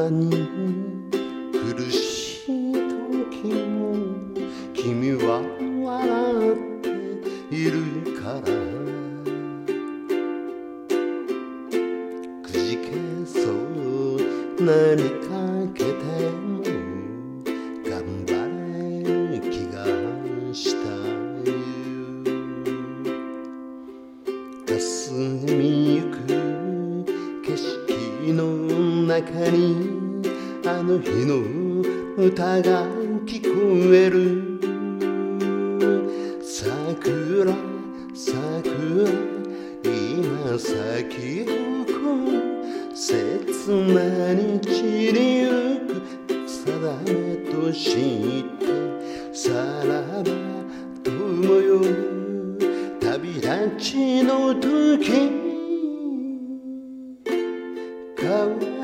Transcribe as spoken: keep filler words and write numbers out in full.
に苦しい時も君は笑っているからくじけそう何かけても頑張れる気がしたよ霞みゆく景色の中にあの日の歌が聞こえる桜桜今咲き誇る切なに散りゆく定めとしてさらば友よ旅立ちの時変わ